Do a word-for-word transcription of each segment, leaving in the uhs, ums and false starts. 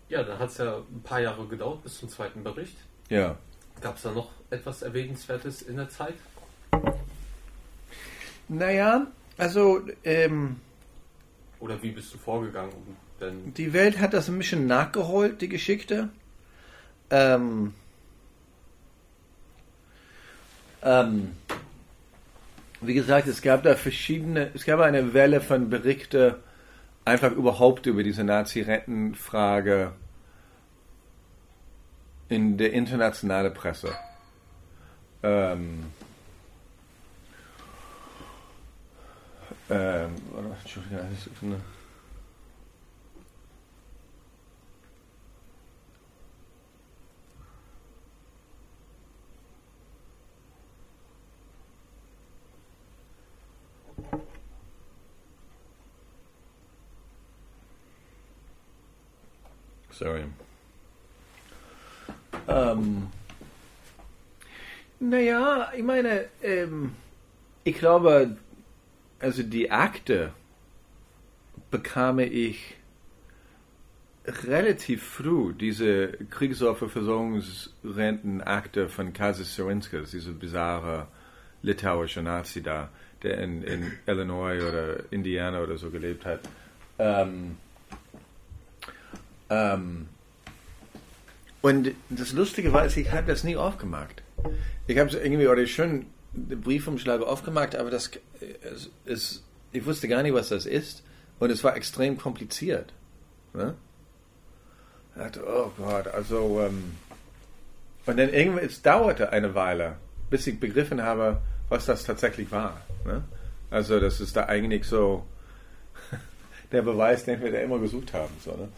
Ja, dann hat es ja ein paar Jahre gedauert bis zum zweiten Bericht. Ja. Gab es da noch etwas Erwähnenswertes in der Zeit? Naja, also ähm, Oder wie bist du vorgegangen? Um denn die Welt hat das ein bisschen nachgeholt, die Geschichte. Ähm, ähm, wie gesagt, es gab da verschiedene, es gab eine Welle von Berichten einfach überhaupt über diese Nazi-Rentenfrage in der internationalen Presse. Ähm, ähm, Entschuldigung, das ist eine Sorry. Ähm, naja, ich meine, ähm, ich glaube, also die Akte bekam ich relativ früh, diese Kriegsopferversorgungsrentenakte von Kazis Sarinskas, diese bizarre litauische Nazi da, der in, in Illinois oder Indiana oder so gelebt hat. Ähm, Ähm, und das Lustige war, ich habe das nie aufgemacht. Ich habe es irgendwie oder schon den Briefumschlag aufgemacht, aber das es, es, ich wusste gar nicht, was das ist. Und es war extrem kompliziert. Ne? Ich dachte, oh Gott, also ähm, und dann irgendwie, es dauerte eine Weile, bis ich begriffen habe, was das tatsächlich war. Ne? Also das ist da eigentlich so der Beweis, den wir da immer gesucht haben. So, ne?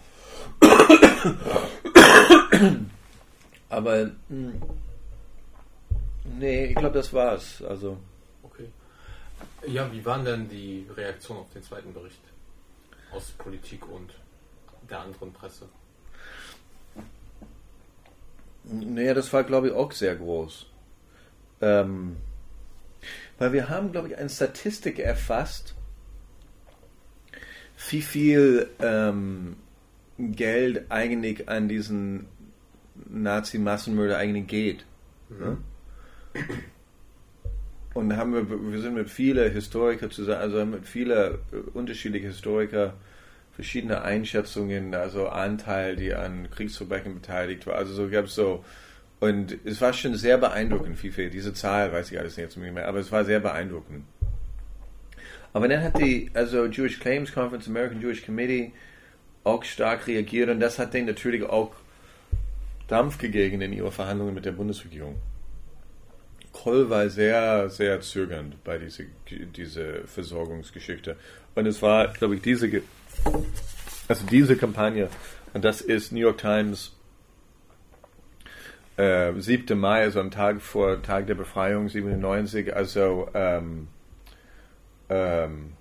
Aber mh, nee, ich glaube, das war's. Also okay. Ja, wie waren denn die Reaktionen auf den zweiten Bericht aus Politik und der anderen Presse? Naja, das war, glaube ich, auch sehr groß. Ähm, weil wir haben, glaube ich, eine Statistik erfasst, wie viel ähm, Geld eigentlich an diesen Nazi-Massenmörder eigentlich geht. Mhm. Ja? Und da haben wir, wir sind mit vielen Historikern zusammen, also mit vielen unterschiedlichen Historikern verschiedene Einschätzungen, also Anteil, die an Kriegsverbrechen beteiligt war. Also so gab es so, und es war schon sehr beeindruckend, wie viel, diese Zahl weiß ich alles jetzt nicht mehr, aber es war sehr beeindruckend. Aber dann hat die, also Jewish Claims Conference, American Jewish Committee, auch stark reagiert und das hat denen natürlich auch Dampf gegeben in ihre Verhandlungen mit der Bundesregierung. Kohl war sehr, sehr zögernd bei dieser diese Versorgungsgeschichte. Und es war, glaube ich, diese, also diese Kampagne, und das ist New York Times, äh, siebten Mai, also am Tag vor Tag der Befreiung, siebenundneunzig, also ähm, ähm,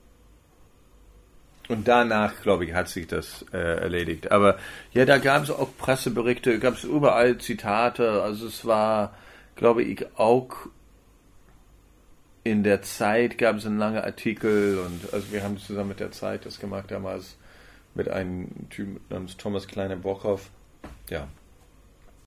und danach, glaube ich, hat sich das äh, erledigt. Aber ja, da gab es auch Presseberichte, gab es überall Zitate. Also es war, glaube ich, auch in der Zeit gab es einen langen Artikel. Und also wir haben zusammen mit der Zeit das gemacht damals mit einem Typen namens Thomas Kleiner-Brockhoff. Ja.